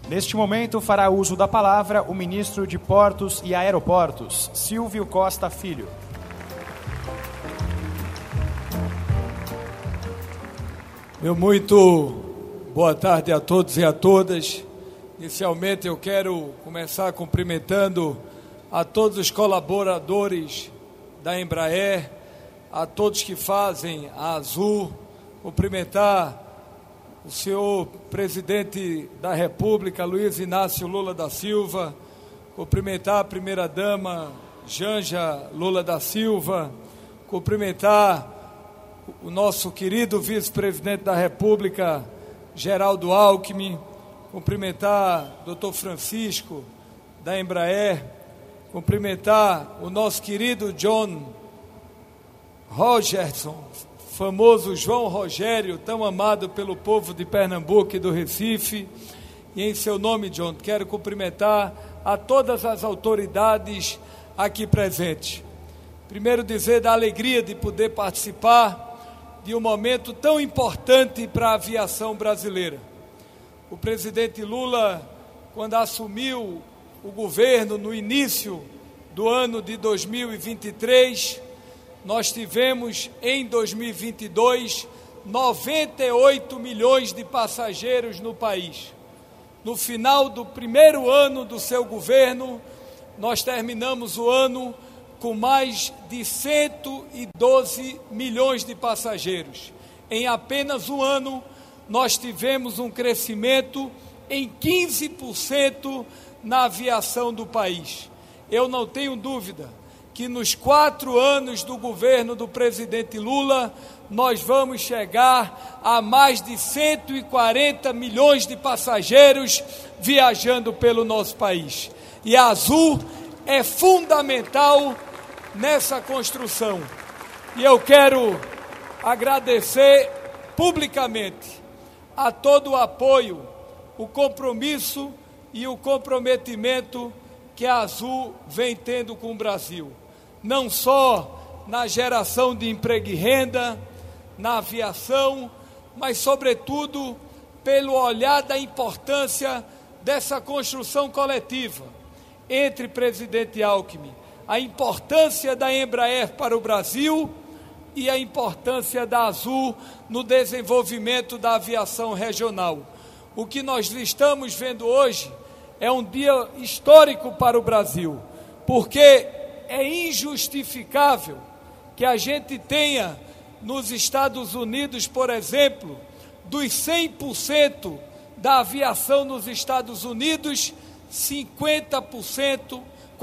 Neste momento, fará uso da palavra o ministro de Portos e Aeroportos, Silvio Costa Filho. Meu muito boa tarde a todos e a todas. Inicialmente eu quero começar cumprimentando a todos os colaboradores da Embraer, a todos que fazem a Azul, cumprimentar o senhor presidente da República, Luiz Inácio Lula da Silva, cumprimentar a primeira-dama, Janja Lula da Silva, cumprimentar o nosso querido vice-presidente da República, Geraldo Alckmin, cumprimentar o doutor Francisco, da Embraer, cumprimentar o nosso querido John Rogerson, famoso João Rogério, tão amado pelo povo de Pernambuco e do Recife. E em seu nome, John, quero cumprimentar a todas as autoridades aqui presentes. Primeiro dizer da alegria de poder participar de um momento tão importante para a aviação brasileira. O presidente Lula, quando assumiu o governo no início do ano de 2023, nós tivemos em 2022 98 milhões de passageiros no país. No final do primeiro ano do seu governo, nós terminamos o ano com mais de 112 milhões de passageiros. Em apenas um ano, nós tivemos um crescimento em 15% na aviação do país. Eu não tenho dúvida que nos 4 anos do governo do presidente Lula, nós vamos chegar a mais de 140 milhões de passageiros viajando pelo nosso país. E a Azul é fundamental nessa construção. E eu quero agradecer publicamente a todo o apoio, o compromisso e o comprometimento que a Azul vem tendo com o Brasil. Não só na geração de emprego e renda, na aviação, mas, sobretudo, pelo olhar da importância dessa construção coletiva entre presidente Alckmin, a importância da Embraer para o Brasil e a importância da Azul no desenvolvimento da aviação regional. O que nós estamos vendo hoje é um dia histórico para o Brasil, porque é injustificável que a gente tenha nos Estados Unidos, por exemplo, dos 100% da aviação nos Estados Unidos, 50%,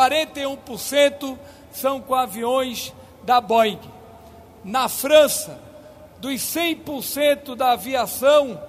41% são com aviões da Boeing. Na França, dos 100% da aviação,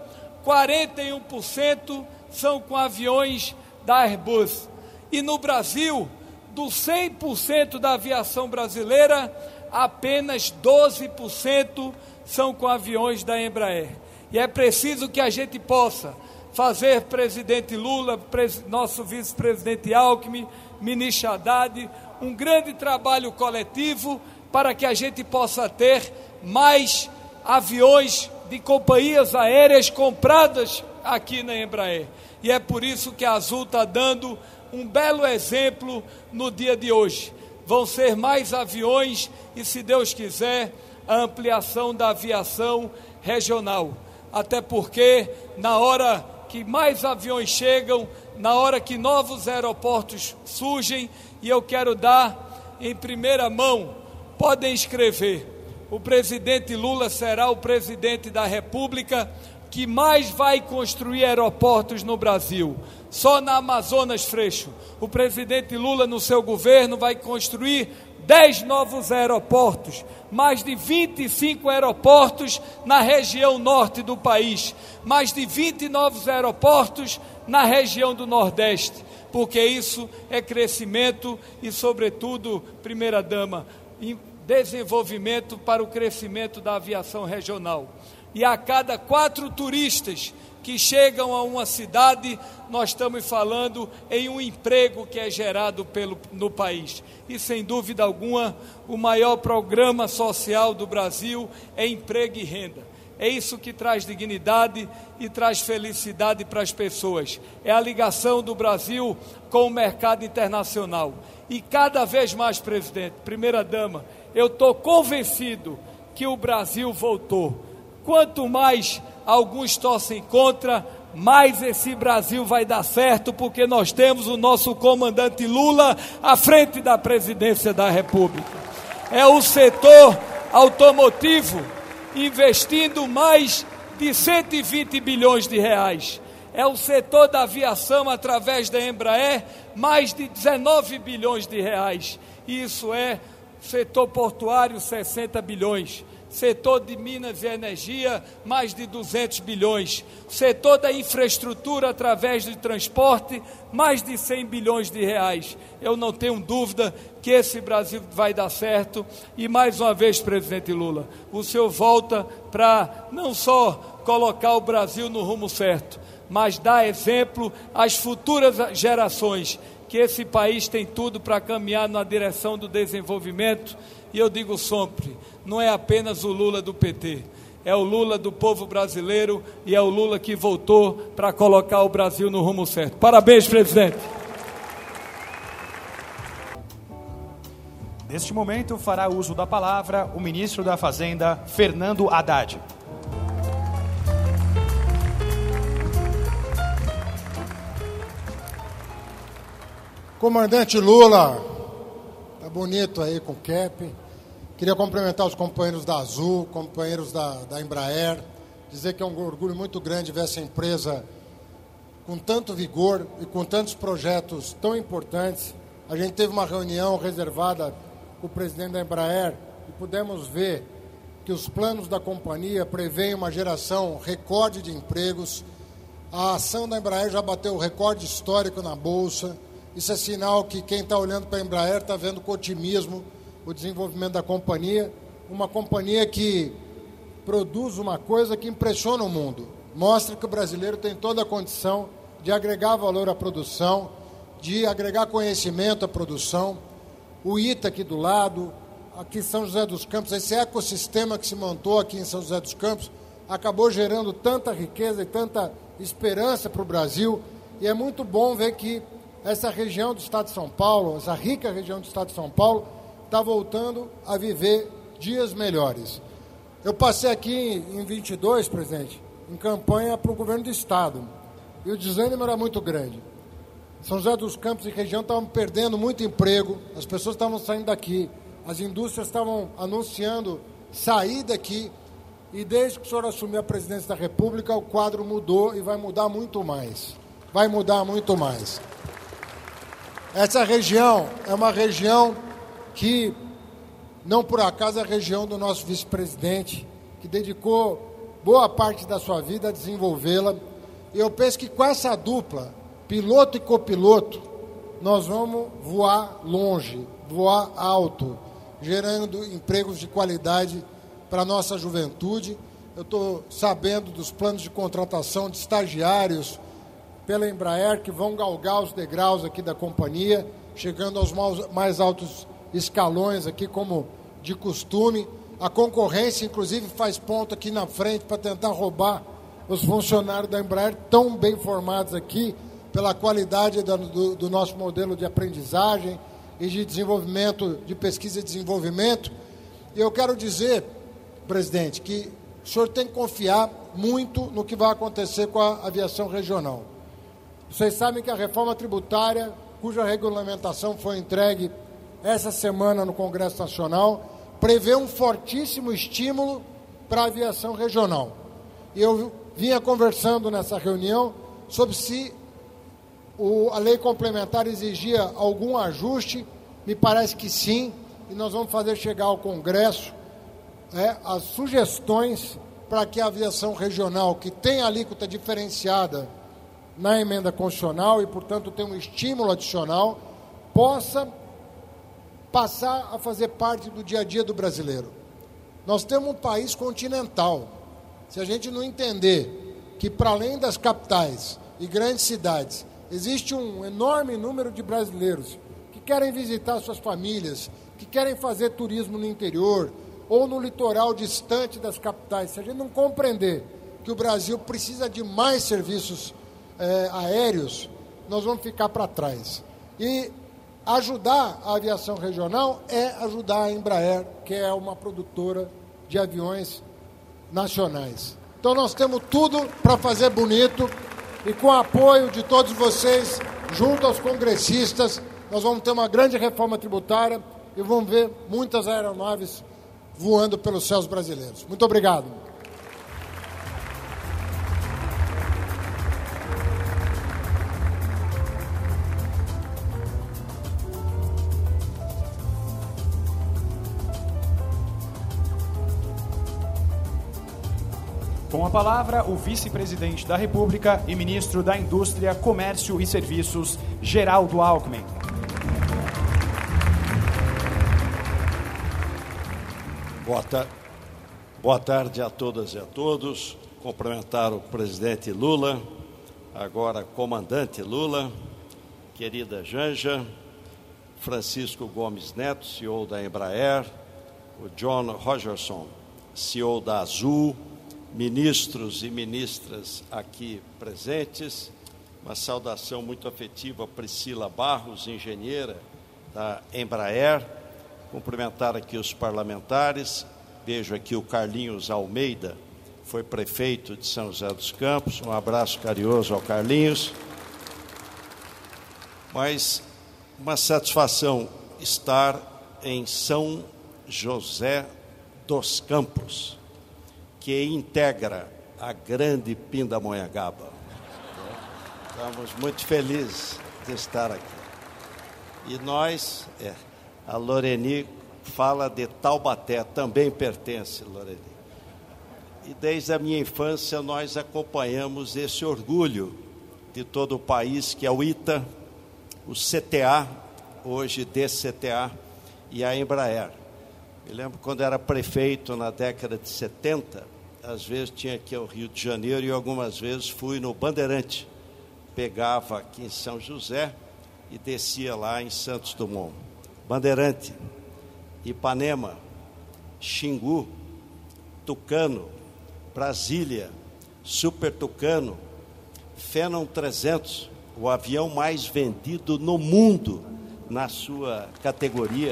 41% são com aviões da Airbus. E no Brasil, do 100% da aviação brasileira, apenas 12% são com aviões da Embraer. E é preciso que a gente possa fazer presidente Lula, nosso vice-presidente Alckmin, ministro Haddad, um grande trabalho coletivo para que a gente possa ter mais aviões de companhias aéreas compradas aqui na Embraer. E é por isso que a Azul está dando um belo exemplo no dia de hoje. Vão ser mais aviões e, se Deus quiser, a ampliação da aviação regional. Até porque, na hora que mais aviões chegam, na hora que novos aeroportos surgem, e eu quero dar em primeira mão, podem escrever, o presidente Lula será o presidente da República que mais vai construir aeroportos no Brasil. Só na Amazonas Freixo, o presidente Lula no seu governo vai construir 10 novos aeroportos, mais de 25 aeroportos na região norte do país, mais de 20 novos aeroportos na região do Nordeste, porque isso é crescimento e, sobretudo, primeira-dama, desenvolvimento para o crescimento da aviação regional. E a cada 4 turistas que chegam a uma cidade, nós estamos falando em um emprego que é gerado no país. E, sem dúvida alguma, o maior programa social do Brasil é emprego e renda. É isso que traz dignidade e traz felicidade para as pessoas. É a ligação do Brasil com o mercado internacional. E cada vez mais, presidente, primeira-dama, eu estou convencido que o Brasil voltou. Quanto mais alguns torcem contra, mais esse Brasil vai dar certo, porque nós temos o nosso comandante Lula à frente da presidência da República. É o setor automotivo investindo mais de 120 bilhões de reais. É o setor da aviação, através da Embraer, mais de 19 bilhões de reais. Isso é setor portuário, 60 bilhões. Setor de Minas e Energia, mais de 200 bilhões. Setor da infraestrutura, através do transporte, mais de 100 bilhões de reais. Eu não tenho dúvida que esse Brasil vai dar certo. E mais uma vez, presidente Lula, o senhor volta para não só colocar o Brasil no rumo certo, mas dar exemplo às futuras gerações, que esse país tem tudo para caminhar na direção do desenvolvimento. E eu digo sempre, não é apenas o Lula do PT, é o Lula do povo brasileiro e é o Lula que voltou para colocar o Brasil no rumo certo. Parabéns, presidente. Neste momento, fará uso da palavra o ministro da Fazenda, Fernando Haddad. Comandante Lula, tá bonito aí com o cap. Queria cumprimentar os companheiros da Azul, companheiros da Embraer, dizer que é um orgulho muito grande ver essa empresa com tanto vigor e com tantos projetos tão importantes. A gente teve uma reunião reservada com o presidente da Embraer e pudemos ver que os planos da companhia prevêem uma geração recorde de empregos. A ação da Embraer já bateu o recorde histórico na Bolsa. Isso é sinal que quem está olhando para a Embraer está vendo com otimismo o desenvolvimento da companhia, uma companhia que produz uma coisa que impressiona o mundo, mostra que o brasileiro tem toda a condição de agregar valor à produção, de agregar conhecimento à produção. O ITA aqui do lado, aqui em São José dos Campos, esse ecossistema que se montou aqui em São José dos Campos, acabou gerando tanta riqueza e tanta esperança para o Brasil, e é muito bom ver que essa região do estado de São Paulo, essa rica região do estado de São Paulo, está voltando a viver dias melhores. Eu passei aqui em 22, presidente, em campanha para o governo do estado, e o desânimo era muito grande. São José dos Campos e região estavam perdendo muito emprego, as pessoas estavam saindo daqui, as indústrias estavam anunciando sair daqui, e desde que o senhor assumiu a presidência da República, o quadro mudou e vai mudar muito mais. Vai mudar muito mais. Essa região é uma região que, não por acaso, é a região do nosso vice-presidente, que dedicou boa parte da sua vida a desenvolvê-la. E eu penso que com essa dupla, piloto e copiloto, nós vamos voar longe, voar alto, gerando empregos de qualidade para a nossa juventude. Eu estou sabendo dos planos de contratação de estagiários pela Embraer, que vão galgar os degraus aqui da companhia, chegando aos mais altos escalões aqui, como de costume. A concorrência, inclusive, faz ponto aqui na frente para tentar roubar os funcionários da Embraer, tão bem formados aqui, pela qualidade do nosso modelo de aprendizagem e de desenvolvimento, de pesquisa e desenvolvimento. E eu quero dizer, presidente, que o senhor tem que confiar muito no que vai acontecer com a aviação regional. Vocês sabem que a reforma tributária, cuja regulamentação foi entregue essa semana no Congresso Nacional, prevê um fortíssimo estímulo para a aviação regional. E eu vinha conversando nessa reunião sobre se a lei complementar exigia algum ajuste. Me parece que sim, e nós vamos fazer chegar ao Congresso as sugestões para que a aviação regional, que tem alíquota diferenciada na emenda constitucional e, portanto, tem um estímulo adicional, possa passar a fazer parte do dia a dia do brasileiro. Nós temos um país continental. Se a gente não entender que, para além das capitais e grandes cidades, existe um enorme número de brasileiros que querem visitar suas famílias, que querem fazer turismo no interior, ou no litoral distante das capitais, se a gente não compreender que o Brasil precisa de mais serviços aéreos, nós vamos ficar para trás. E ajudar a aviação regional é ajudar a Embraer, que é uma produtora de aviões nacionais. Então nós temos tudo para fazer bonito e com o apoio de todos vocês, junto aos congressistas, nós vamos ter uma grande reforma tributária e vamos ver muitas aeronaves voando pelos céus brasileiros. Muito obrigado. Com a palavra, o vice-presidente da República e ministro da Indústria, Comércio e Serviços, Geraldo Alckmin. Boa tarde a todas e a todos. Cumprimentar o presidente Lula, agora comandante Lula, querida Janja, Francisco Gomes Neto, CEO da Embraer, o John Rogerson, CEO da Azul, ministros e ministras aqui presentes, uma saudação muito afetiva a Priscila Barros, engenheira da Embraer, cumprimentar aqui os parlamentares, vejo aqui o Carlinhos Almeida, foi prefeito de São José dos Campos, um abraço carinhoso ao Carlinhos, mas uma satisfação estar em São José dos Campos, que integra a grande Pindamonhangaba. Estamos muito felizes de estar aqui. E nós, a Loreni fala de Taubaté, também pertence, Loreni. E desde a minha infância nós acompanhamos esse orgulho de todo o país, que é o ITA, o CTA, hoje DCTA, e a Embraer. Me lembro quando era prefeito na década de 70, às vezes tinha aqui ao Rio de Janeiro e algumas vezes fui no Bandeirante. Pegava aqui em São José e descia lá em Santos Dumont. Bandeirante, Ipanema, Xingu, Tucano, Brasília, Super Tucano, Phenom 300, o avião mais vendido no mundo na sua categoria.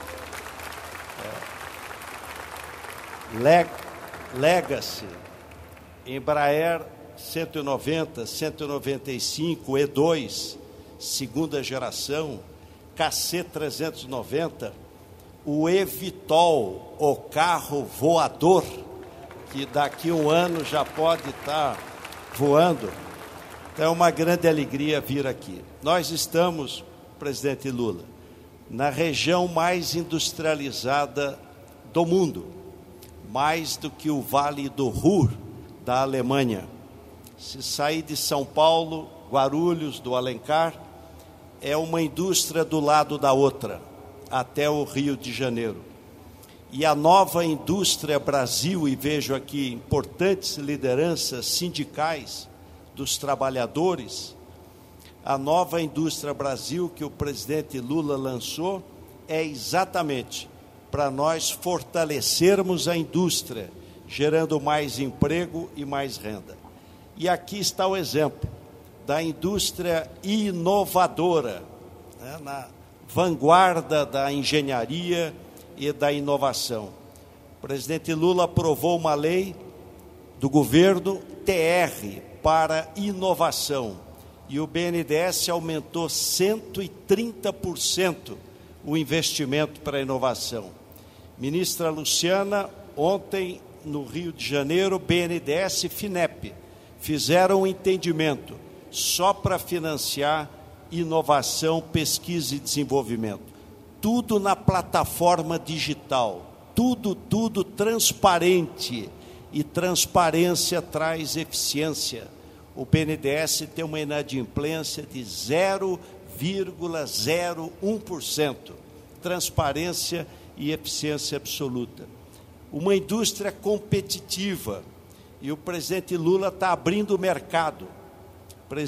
Legacy, Embraer 190, 195, E2, segunda geração, KC390, o eVTOL, o carro voador, que daqui a um ano já pode estar voando. Então é uma grande alegria vir aqui. Nós estamos, presidente Lula, na região mais industrializada do mundo, mais do que o Vale do Ruhr da Alemanha. Se sair de São Paulo, Guarulhos, do Alencar, é uma indústria do lado da outra, até o Rio de Janeiro. E a nova indústria Brasil, e vejo aqui importantes lideranças sindicais dos trabalhadores, a nova indústria Brasil que o presidente Lula lançou é exatamente para nós fortalecermos a indústria, gerando mais emprego e mais renda. E aqui está o exemplo da indústria inovadora, né, na vanguarda da engenharia e da inovação. O presidente Lula aprovou uma lei do governo TR para inovação e o BNDES aumentou 130% o investimento para a inovação. Ministra Luciana, ontem no Rio de Janeiro, BNDES e FINEP fizeram um entendimento só para financiar inovação, pesquisa e desenvolvimento. Tudo na plataforma digital, tudo transparente, e transparência traz eficiência. O BNDES tem uma inadimplência de 0,01%, transparência e eficiência absoluta. Uma indústria competitiva, e o presidente Lula está abrindo o mercado,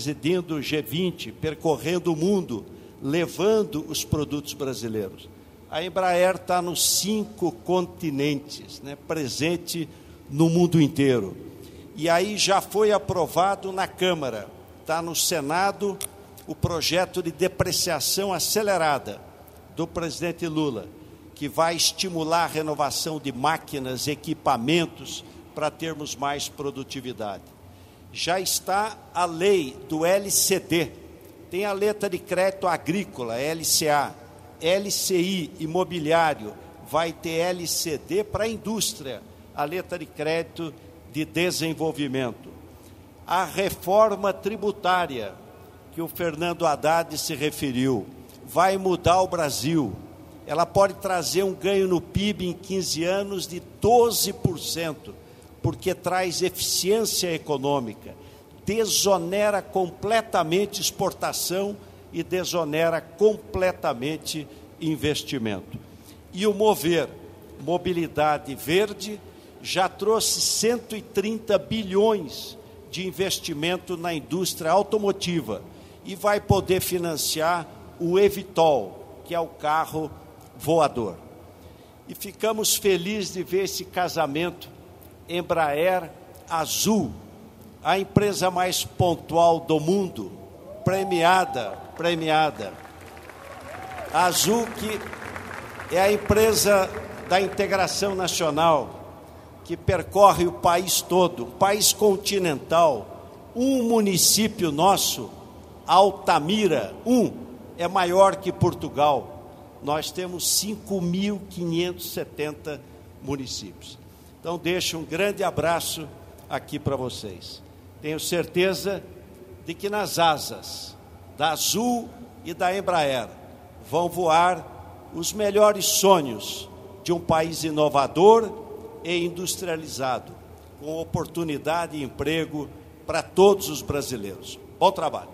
presidindo o G20, percorrendo o mundo, levando os produtos brasileiros. A Embraer está nos 5 continentes, né, presente no mundo inteiro. E aí já foi aprovado na Câmara, está no Senado o projeto de depreciação acelerada do presidente Lula, que vai estimular a renovação de máquinas, equipamentos, para termos mais produtividade. Já está a lei do LCD, tem a letra de crédito agrícola, LCA, LCI, imobiliário, vai ter LCD para a indústria, a letra de crédito de desenvolvimento. A reforma tributária, que o Fernando Haddad se referiu, vai mudar o Brasil. Ela pode trazer um ganho no PIB em 15 anos de 12%, porque traz eficiência econômica, desonera completamente exportação e desonera completamente investimento. E o Mover, Mobilidade Verde, já trouxe 130 bilhões de investimento na indústria automotiva e vai poder financiar o eVTOL, que é o carro voador. E ficamos felizes de ver esse casamento Embraer Azul, a empresa mais pontual do mundo, premiada. A Azul, que é a empresa da integração nacional, que percorre o país todo, um país continental. Um município nosso, Altamira, é maior que Portugal. Nós temos 5.570 municípios. Então, deixo um grande abraço aqui para vocês. Tenho certeza de que nas asas da Azul e da Embraer vão voar os melhores sonhos de um país inovador e industrializado, com oportunidade e emprego para todos os brasileiros. Bom trabalho.